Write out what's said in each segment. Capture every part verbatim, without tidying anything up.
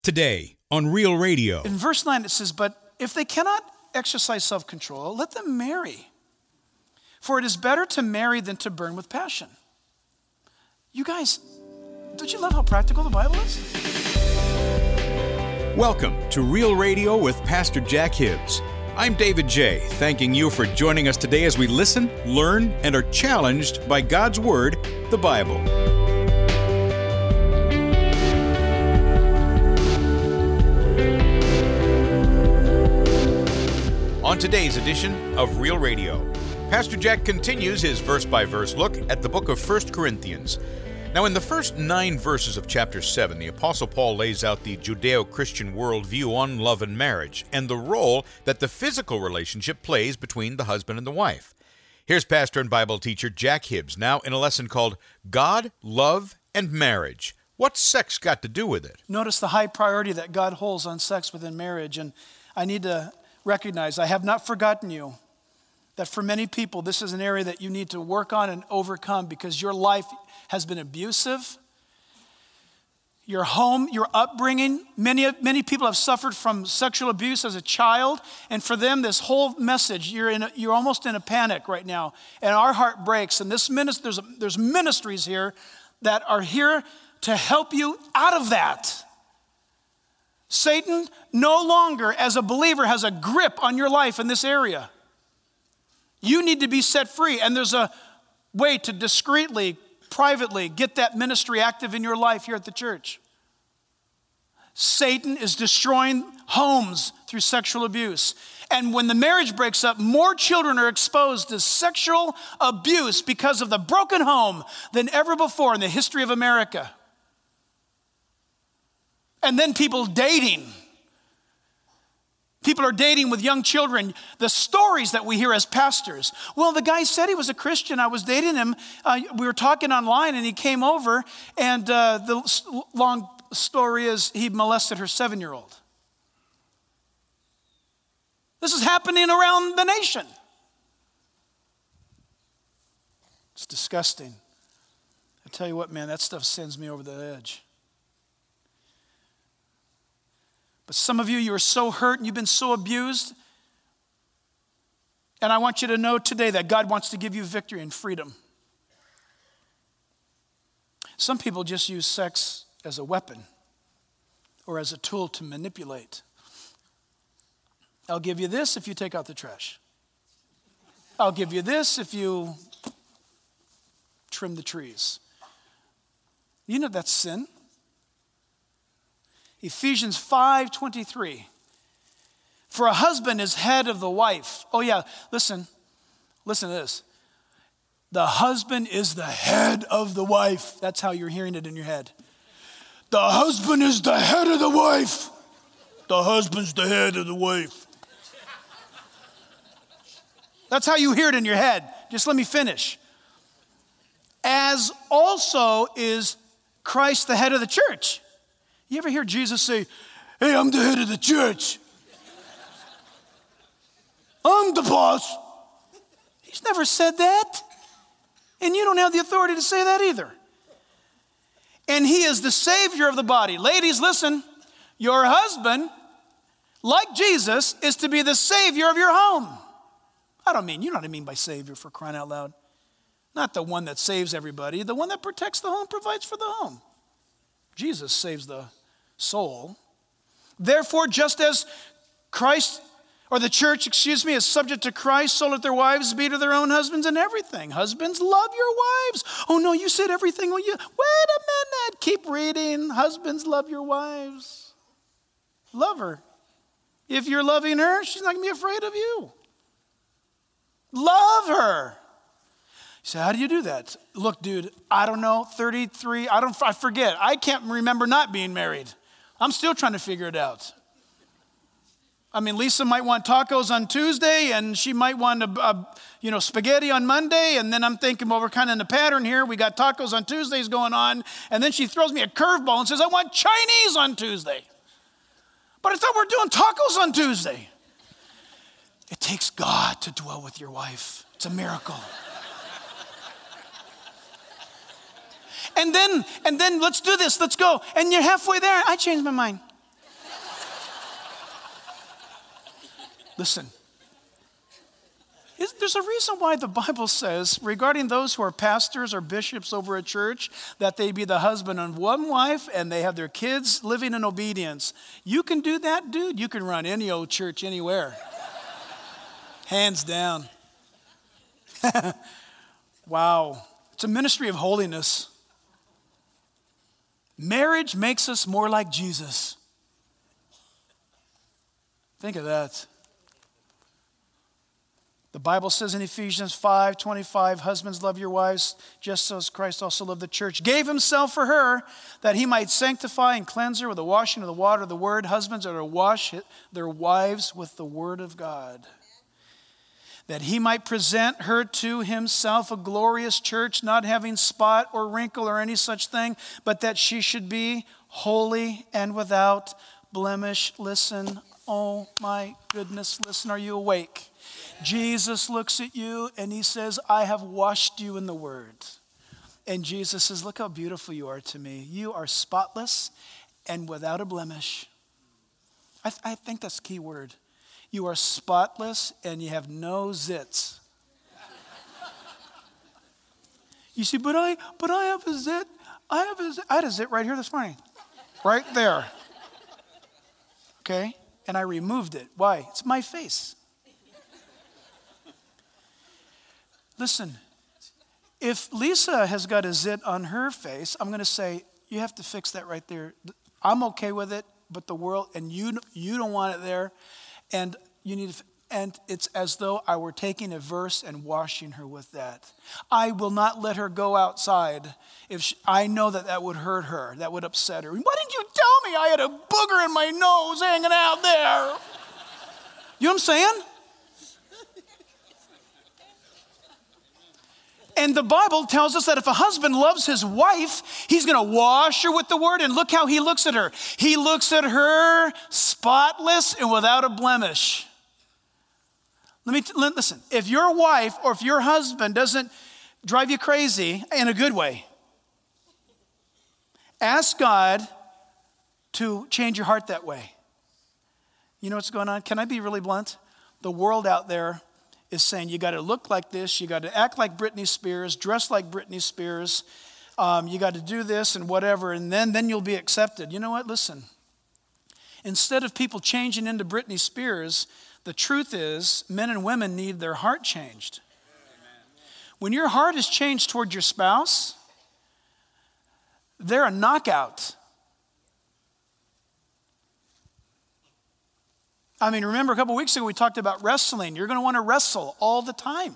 Today on Real Radio. In verse nine it says, but if they cannot exercise self-control, let them marry. For it is better to marry than to burn with passion. You guys, don't you love how practical the Bible is? Welcome to Real Radio with Pastor Jack Hibbs. I'm David J., thanking you for joining us today as we listen, learn, and are challenged by God's Word, the Bible. On today's edition of Real Radio, Pastor Jack continues his verse-by-verse look at the book of First Corinthians. Now, in the first nine verses of chapter seven, the Apostle Paul lays out the Judeo-Christian worldview on love and marriage and the role that the physical relationship plays between the husband and the wife. Here's pastor and Bible teacher Jack Hibbs now in a lesson called God, Love, and Marriage. What's sex got to do with it? Notice the high priority that God holds on sex within marriage, and I need to recognize, I have not forgotten you, that for many people, this is an area that you need to work on and overcome because your life has been abusive. Your home, your upbringing, many, many people have suffered from sexual abuse as a child, and for them, this whole message, you're in a, you're almost in a panic right now, and our heart breaks, and this minist- there's, a, there's ministries here that are here to help you out of that. Satan no longer, as a believer, has a grip on your life in this area. You need to be set free, and there's a way to discreetly, privately get that ministry active in your life here at the church. Satan is destroying homes through sexual abuse. And when the marriage breaks up, more children are exposed to sexual abuse because of the broken home than ever before in the history of America. And then people dating. People are dating with young children. The stories that we hear as pastors. Well, the guy said he was a Christian. I was dating him. Uh, we were talking online and he came over. And uh, the long story is he molested her seven-year-old. This is happening around the nation. It's disgusting. I tell you what, man, that stuff sends me over the edge. But some of you, you are so hurt and you've been so abused. And I want you to know today that God wants to give you victory and freedom. Some people just use sex as a weapon or as a tool to manipulate. I'll give you this if you take out the trash. I'll give you this if you trim the trees. You know that's sin. Ephesians five twenty-three. For a husband is head of the wife. Oh yeah, listen. Listen to this. The husband is the head of the wife. That's how you're hearing it in your head. The husband is the head of the wife. The husband's the head of the wife. That's how you hear it in your head. Just let me finish. As also is Christ the head of the church. You ever hear Jesus say, hey, I'm the head of the church. I'm the boss. He's never said that. And you don't have the authority to say that either. And he is the Savior of the body. Ladies, listen. Your husband, like Jesus, is to be the Savior of your home. I don't mean, you know what I mean by Savior, for crying out loud. Not the one that saves everybody. The one that protects the home, provides for the home. Jesus saves the soul. Therefore, just as Christ, or the church, excuse me, is subject to Christ, so let their wives be to their own husbands in everything. Husbands, love your wives. Oh no, you said everything. Well, you, wait a minute. Keep reading. Husbands, love your wives. Love her. If you're loving her, she's not going to be afraid of you. Love her. You say, how do you do that? Look, dude, I don't know, thirty-three, I don't, I forget. I can't remember not being married. I'm still trying to figure it out. I mean, Lisa might want tacos on Tuesday, and she might want, a, a, you know, spaghetti on Monday, and then I'm thinking, well, we're kind of in a pattern here. We got tacos on Tuesdays going on, and then she throws me a curveball and says, I want Chinese on Tuesday. But I thought we were doing tacos on Tuesday. It takes God to dwell with your wife. It's a miracle. And then, and then let's do this, let's go. And you're halfway there, I changed my mind. Listen. There's a reason why the Bible says regarding those who are pastors or bishops over a church that they be the husband of one wife and they have their kids living in obedience. You can do that, dude. You can run any old church anywhere. Hands down. Wow. It's a ministry of holiness. Marriage makes us more like Jesus. Think of that. The Bible says in Ephesians five twenty-five, husbands, love your wives, just as Christ also loved the church, gave himself for her, that he might sanctify and cleanse her with the washing of the water of the word. Husbands are to wash their wives with the word of God, that he might present her to himself a glorious church, not having spot or wrinkle or any such thing, but that she should be holy and without blemish. Listen, oh my goodness, listen, are you awake? Jesus looks at you and he says, I have washed you in the word. And Jesus says, look how beautiful you are to me. You are spotless and without a blemish. I, th- I think that's the key word. You are spotless and you have no zits. You see, but I, but I have a zit. I have a zit. I had a zit right here this morning. Right there. Okay? And I removed it. Why? It's my face. Listen, if Lisa has got a zit on her face, I'm going to say, you have to fix that right there. I'm okay with it, but the world, and you you don't want it there, and you need to, and it's as though I were taking a verse and washing her with that. I will not let her go outside if she, I know that that would hurt her, that would upset her. Why didn't you tell me I had a booger in my nose hanging out there? You know what I'm saying? And the Bible tells us that if a husband loves his wife, he's going to wash her with the word. And look how he looks at her. He looks at her spotless and without a blemish. Let me t- listen. If your wife or if your husband doesn't drive you crazy in a good way, ask God to change your heart that way. You know what's going on? Can I be really blunt? The world out there is saying you got to look like this, you got to act like Britney Spears, dress like Britney Spears, um, you got to do this and whatever, and then, then you'll be accepted. You know what? Listen. Instead of people changing into Britney Spears, the truth is men and women need their heart changed. When your heart is changed toward your spouse, they're a knockout. I mean, remember a couple weeks ago we talked about wrestling. You're going to want to wrestle all the time.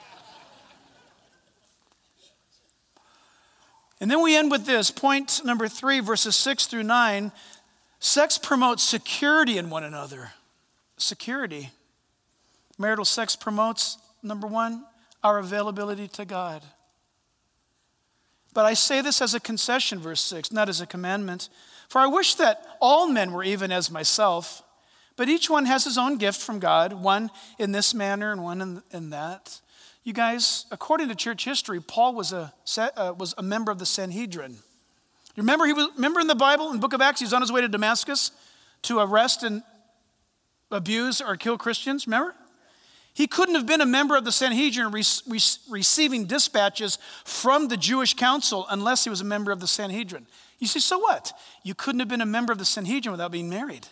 And then we end with this, point number three, verses six through nine. Sex promotes security in one another. Security. Marital sex promotes, number one, our availability to God. But I say this as a concession, verse six, not as a commandment. For I wish that all men were even as myself. But each one has his own gift from God, one in this manner and one in, in that. You guys, according to church history, Paul was a, uh, was a member of the Sanhedrin. You remember, he was, remember in the Bible, in the book of Acts, he was on his way to Damascus to arrest and abuse or kill Christians, remember? He couldn't have been a member of the Sanhedrin re- re- receiving dispatches from the Jewish council unless he was a member of the Sanhedrin. You see, so what? You couldn't have been a member of the Sanhedrin without being married.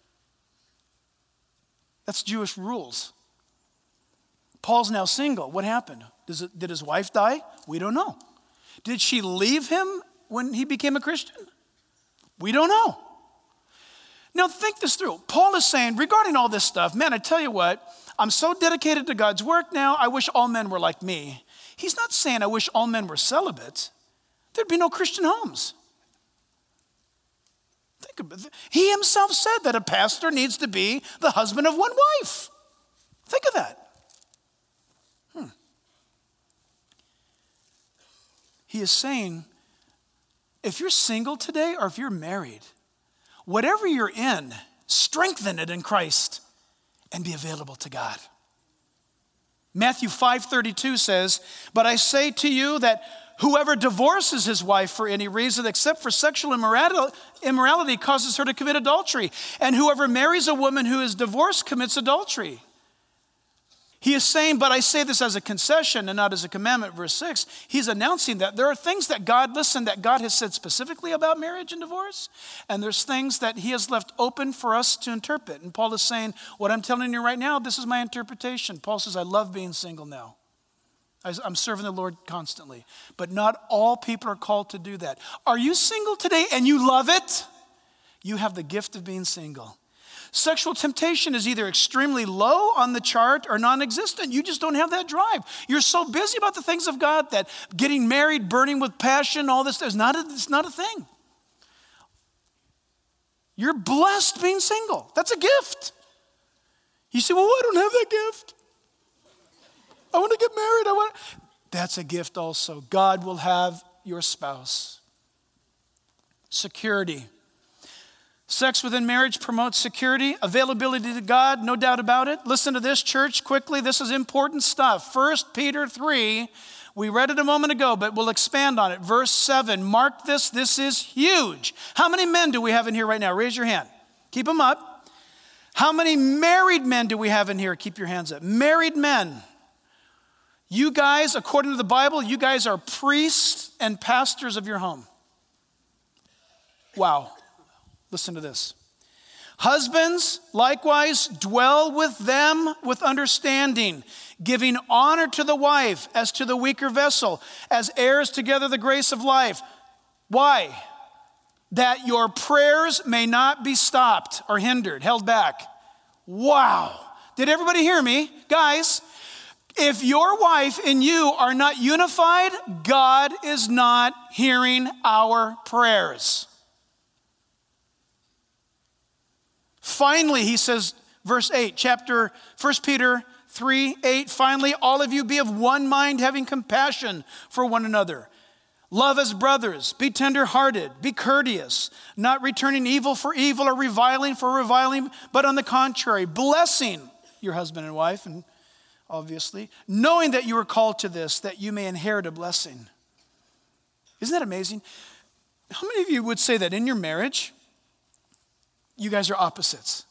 That's Jewish rules. Paul's now single. What happened? Does it, did his wife die? We don't know. Did she leave him when he became a Christian? We don't know. Now think this through. Paul is saying, regarding all this stuff, man, I tell you what, I'm so dedicated to God's work now, I wish all men were like me. He's not saying I wish all men were celibate. There'd be no Christian homes. Think about it. He himself said that a pastor needs to be the husband of one wife. Think of that. Hmm. He is saying, if you're single today or if you're married, whatever you're in, strengthen it in Christ and be available to God. Matthew five thirty-two says, but I say to you that whoever divorces his wife for any reason except for sexual immorality, immorality causes her to commit adultery. And whoever marries a woman who is divorced commits adultery. He is saying, but I say this as a concession and not as a commandment, verse six. He's announcing that there are things that God, listen, that God has said specifically about marriage and divorce. And there's things that he has left open for us to interpret. And Paul is saying, what I'm telling you right now, this is my interpretation. Paul says, I love being single now. I'm serving the Lord constantly. But not all people are called to do that. Are you single today and you love it? You have the gift of being single. Sexual temptation is either extremely low on the chart or non-existent. You just don't have that drive. You're so busy about the things of God that getting married, burning with passion, all this, is not a, it's not a thing. You're blessed being single. That's a gift. You say, well, I don't have that gift. I want to get married. I want. That's a gift also. God will have your spouse. Security. Sex within marriage promotes security, availability to God, no doubt about it. Listen to this, church, quickly. This is important stuff. First Peter three, we read it a moment ago, but we'll expand on it. Verse seven, mark this, this is huge. How many men do we have in here right now? Raise your hand. Keep them up. How many married men do we have in here? Keep your hands up. Married men. You guys, according to the Bible, you guys are priests and pastors of your home. Wow. Listen to this. Husbands, likewise, dwell with them with understanding, giving honor to the wife as to the weaker vessel, as heirs together the grace of life. Why? That your prayers may not be stopped or hindered, held back. Wow. Did everybody hear me? Guys, if your wife and you are not unified, God is not hearing our prayers. Finally, he says, verse eight, chapter First Peter three, eight, finally, all of you be of one mind, having compassion for one another. Love as brothers, be tenderhearted, be courteous, not returning evil for evil or reviling for reviling, but on the contrary, blessing your husband and wife, and obviously, knowing that you are called to this, that you may inherit a blessing. Isn't that amazing? How many of you would say that in your marriage, you guys are opposites?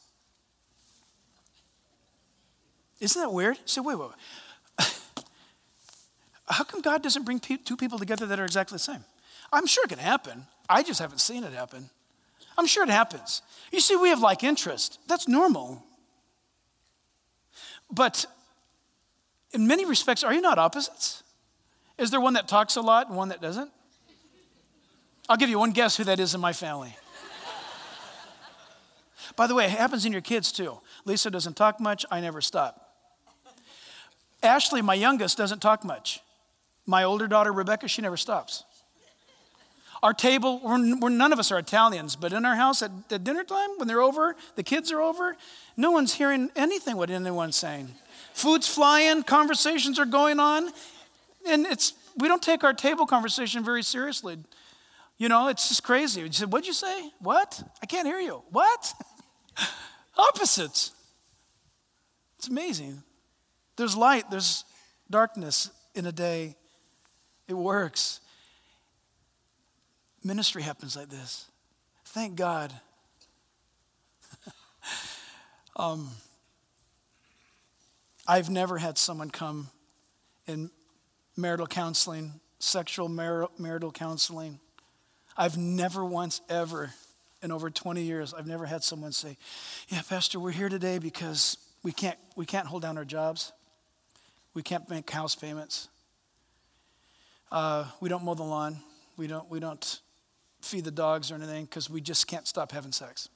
Isn't that weird? So wait, wait, wait. How come God doesn't bring pe- two people together that are exactly the same? I'm sure it can happen. I just haven't seen it happen. I'm sure it happens. You see, we have like interest. That's normal. But in many respects, are you not opposites? Is there one that talks a lot and one that doesn't? I'll give you one guess who that is in my family. By the way, it happens in your kids too. Lisa doesn't talk much. I never stop. Ashley, my youngest, doesn't talk much. My older daughter, Rebecca, she never stops. Our table, we're, we're, none of us are Italians, but in our house at, at dinner time, when they're over, the kids are over, no one's hearing anything what anyone's saying. Food's flying, conversations are going on, and it's we don't take our table conversation very seriously. You know, it's just crazy. You said, what'd you say? What? I can't hear you. What? Opposites. It's amazing. There's light, there's darkness in a day. It works. Ministry happens like this. Thank God. um, I've never had someone come in marital counseling, sexual mar- marital counseling. I've never once ever, in over twenty years, I've never had someone say, yeah, Pastor, we're here today because we can't we can't hold down our jobs. We can't make house payments. Uh, we don't mow the lawn. We don't we don't feed the dogs or anything because we just can't stop having sex.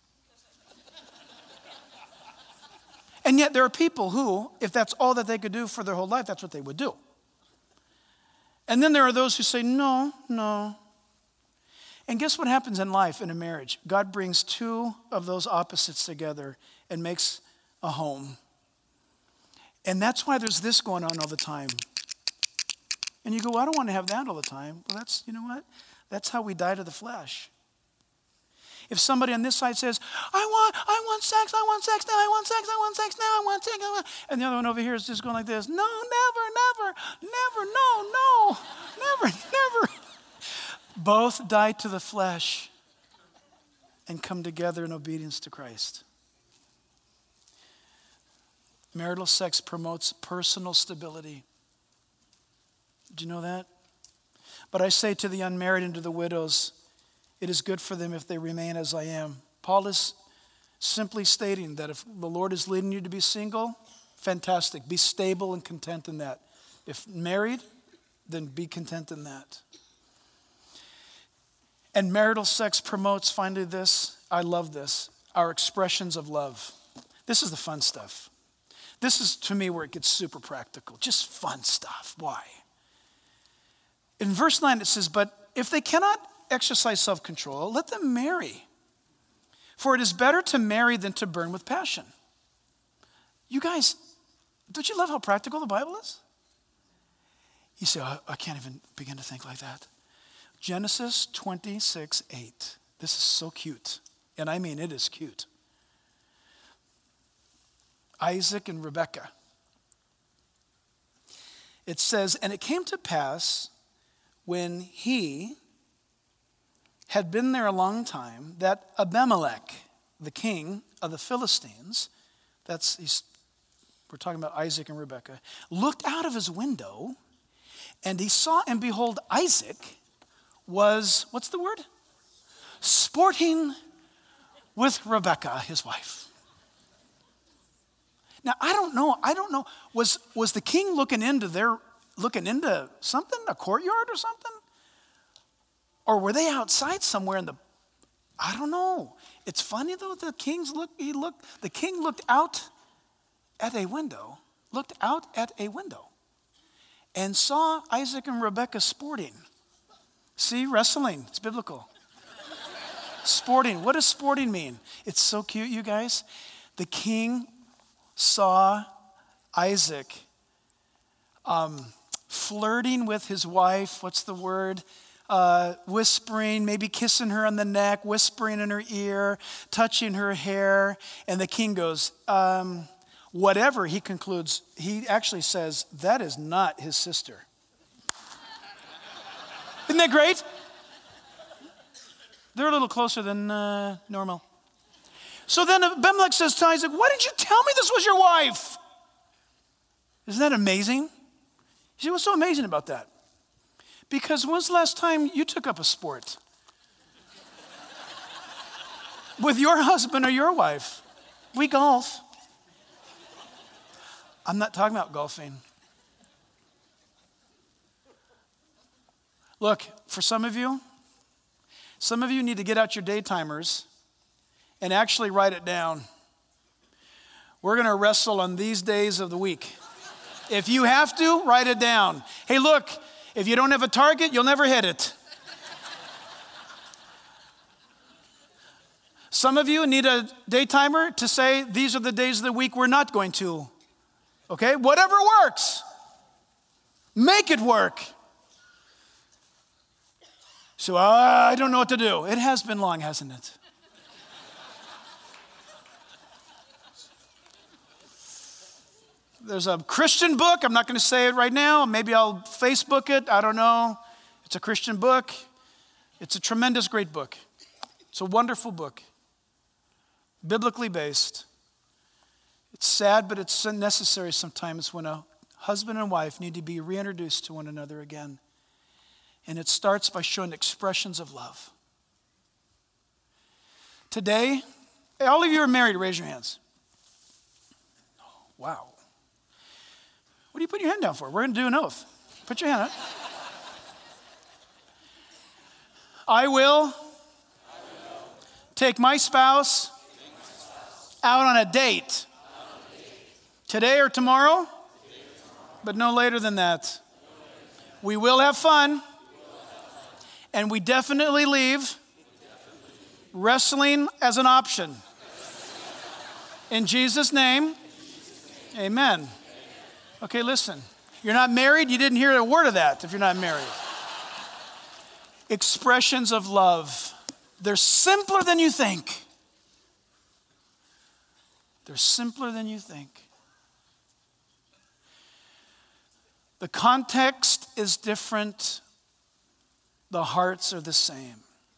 And yet there are people who, if that's all that they could do for their whole life, that's what they would do. And then there are those who say, no, no. And guess what happens in life, in a marriage? God brings two of those opposites together and makes a home. And that's why there's this going on all the time. And you go, well, I don't want to have that all the time. Well, that's, you know what? That's how we die to the flesh. If somebody on this side says, I want, I want sex, I want sex now, I want sex, I want sex now, I want sex, I want, and the other one over here is just going like this, no, never, never, never, no, no, never, never. Both die to the flesh and come together in obedience to Christ. Marital sex promotes personal stability. Did you know that? But I say to the unmarried and to the widows, it is good for them if they remain as I am. Paul is simply stating that if the Lord is leading you to be single, fantastic. Be stable and content in that. If married, then be content in that. And marital sex promotes, finally this, I love this, our expressions of love. This is the fun stuff. This is, to me, where it gets super practical. Just fun stuff. Why? In verse nine it says, but if they cannot exercise self-control, let them marry. For it is better to marry than to burn with passion. You guys, don't you love how practical the Bible is? You say, oh, I can't even begin to think like that. Genesis twenty-six eight. This is so cute. And I mean, it is cute. Isaac and Rebekah. It says, and it came to pass when he had been there a long time, that Abimelech, the king of the Philistines, that's, he's, we're talking about Isaac and Rebekah, looked out of his window, and he saw, and behold, Isaac was, what's the word? Sporting with Rebekah, his wife. Now, I don't know, I don't know, was, was the king looking into their, looking into something, a courtyard or something? Or were they outside somewhere in the, I don't know. It's funny though, the king's look, he looked, the king looked out at a window, looked out at a window and saw Isaac and Rebekah sporting. See, wrestling, it's biblical. Sporting, what does sporting mean? It's so cute, you guys. The king saw Isaac um, flirting with his wife, what's the word? Uh, whispering, maybe kissing her on the neck, whispering in her ear, touching her hair. And the king goes, um, whatever, he concludes, he actually says, that is not his sister. Isn't that great? They're a little closer than uh, normal. So then Abimelech says to Isaac, why didn't you tell me this was your wife? Isn't that amazing? You see, what's so amazing about that? Because when's the last time you took up a sport? With your husband or your wife? We golf. I'm not talking about golfing. Look, for some of you, some of you need to get out your day timers and actually write it down. We're going to wrestle on these days of the week. If you have to, write it down. Hey, look, if you don't have a target, you'll never hit it. Some of you need a day timer to say, these are the days of the week we're not going to. Okay? Whatever works. Make it work. So uh, I don't know what to do. It has been long, hasn't it? There's a Christian book. I'm not going to say it right now. Maybe I'll Facebook it. I don't know. It's a Christian book. It's a tremendous, great book. It's a wonderful book. Biblically based. It's sad, but it's necessary sometimes when a husband and wife need to be reintroduced to one another again. And it starts by showing expressions of love. Today, hey, all of you are married, raise your hands. Wow. What are you putting your hand down for? We're going to do an oath. Put your hand up. I will, I will take my spouse, take my spouse out on a date, on a date. Today or tomorrow, today or tomorrow, but no later than that. No later than that. We will have fun, we will have fun. And we definitely leave, we definitely leave. Wrestling as an option. In Jesus' name, In Jesus' name. Amen. Amen. Okay, listen. You're not married, you didn't hear a word of that if you're not married. Expressions of love. They're simpler than you think. They're simpler than you think. The context is different. The hearts are the same.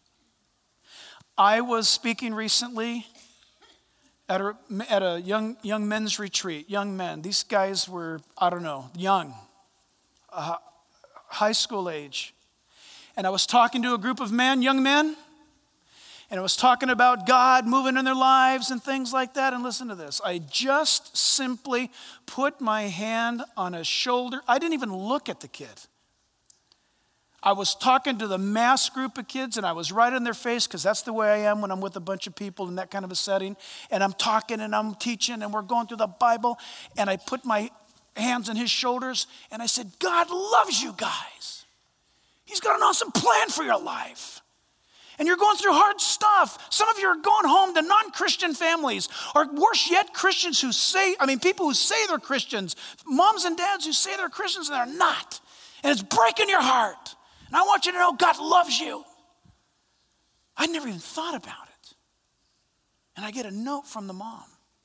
I was speaking recently at a, at a young, young men's retreat, young men. These guys were, I don't know, young, uh, high school age. And I was talking to a group of men, young men, and I was talking about God moving in their lives and things like that. And listen to this. I just simply put my hand on his shoulder. I didn't even look at the kid. I was talking to the mass group of kids, and I was right in their face, because that's the way I am when I'm with a bunch of people in that kind of a setting. And I'm talking and I'm teaching and we're going through the Bible. And I put my hands on his shoulders and I said, God loves you guys. He's got an awesome plan for your life. And you're going through hard stuff. Some of you are going home to non-Christian families, or worse yet, Christians who say, I mean, people who say they're Christians, moms and dads who say they're Christians and they're not. And it's breaking your heart. And I want you to know God loves you. I never even thought about it. And I get a note from the mom.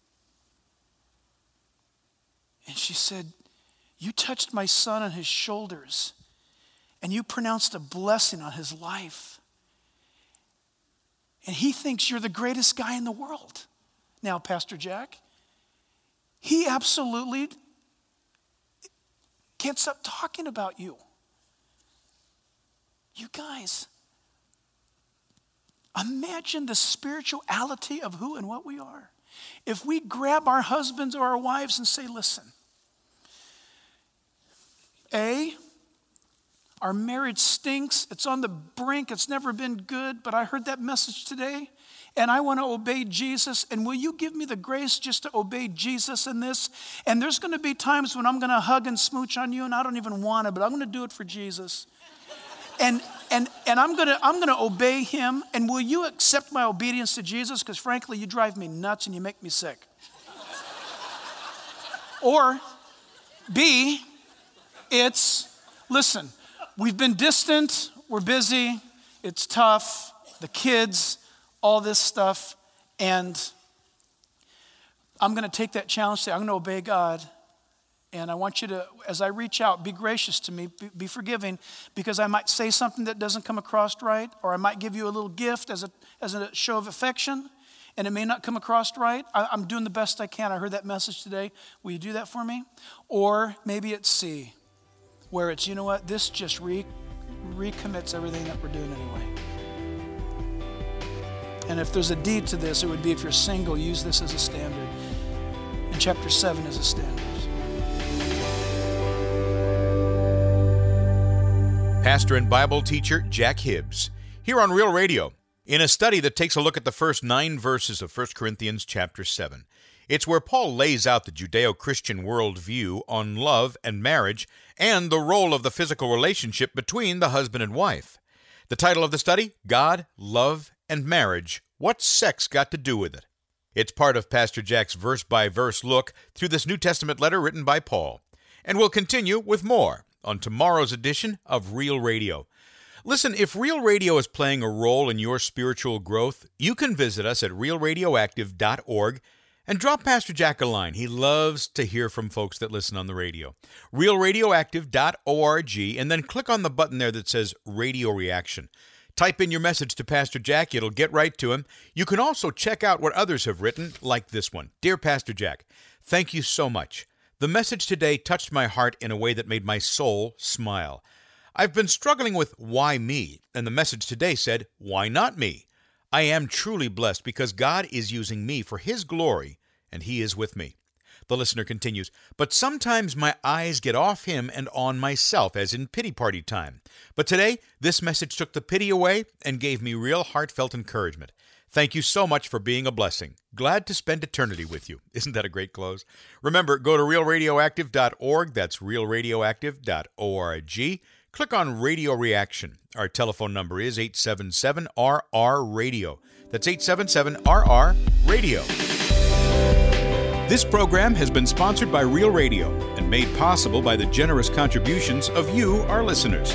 And she said, you touched my son on his shoulders and you pronounced a blessing on his life. And he thinks you're the greatest guy in the world. Now, Pastor Jack, he absolutely can't stop talking about you. You guys, imagine the spirituality of who and what we are. If we grab our husbands or our wives and say, listen, A, our marriage stinks. It's on the brink. It's never been good, but I heard that message today, and I want to obey Jesus. And will you give me the grace just to obey Jesus in this? And there's going to be times when I'm going to hug and smooch on you, and I don't even want to, but I'm going to do it for Jesus. And and and I'm gonna I'm gonna obey him. And will you accept my obedience to Jesus? Because frankly, you drive me nuts and you make me sick. Or B, it's, listen, we've been distant, we're busy, it's tough, the kids, all this stuff, and I'm gonna take that challenge, say, I'm gonna obey God. And I want you to, as I reach out, be gracious to me, be, be forgiving, because I might say something that doesn't come across right, or I might give you a little gift as a as a show of affection, and it may not come across right. I, I'm doing the best I can. I heard that message today. Will you do that for me? Or maybe it's C, where it's, you know what, this just re, recommits everything that we're doing anyway. And if there's a D to this, it would be if you're single, use this as a standard. And chapter seven is a standard. Pastor and Bible teacher Jack Hibbs, here on Real Radio, in a study that takes a look at the first nine verses of First Corinthians chapter seven. It's where Paul lays out the Judeo-Christian worldview on love and marriage and the role of the physical relationship between the husband and wife. The title of the study, God, Love, and Marriage, What's Sex Got to Do with It? It's part of Pastor Jack's verse-by-verse look through this New Testament letter written by Paul. And we'll continue with more on tomorrow's edition of Real Radio. Listen, if Real Radio is playing a role in your spiritual growth, you can visit us at real radioactive dot org and drop Pastor Jack a line. He loves to hear from folks that listen on the radio. real radioactive dot org, and then click on the button there that says Radio Reaction. Type in your message to Pastor Jack. It'll get right to him. You can also check out what others have written, like this one. Dear Pastor Jack, thank you so much. The message today touched my heart in a way that made my soul smile. I've been struggling with why me, and the message today said, why not me? I am truly blessed because God is using me for His glory, and He is with me. The listener continues, but sometimes my eyes get off Him and on myself, as in pity party time. But today, this message took the pity away and gave me real heartfelt encouragement. Thank you so much for being a blessing. Glad to spend eternity with you. Isn't that a great close? Remember, go to real radioactive dot org. That's real radioactive dot org. Click on Radio Reaction. Our telephone number is eight seven seven R R radio. That's eight seven seven R R radio. This program has been sponsored by Real Radio and made possible by the generous contributions of you, our listeners.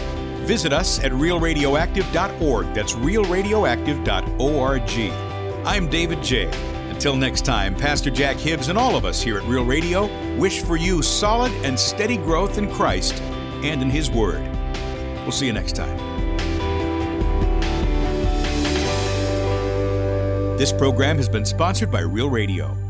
visit us at real radioactive dot org. That's real radioactive dot org. I'm David J. Until next time, Pastor Jack Hibbs and all of us here at Real Radio wish for you solid and steady growth in Christ and in His Word. We'll see you next time. This program has been sponsored by Real Radio.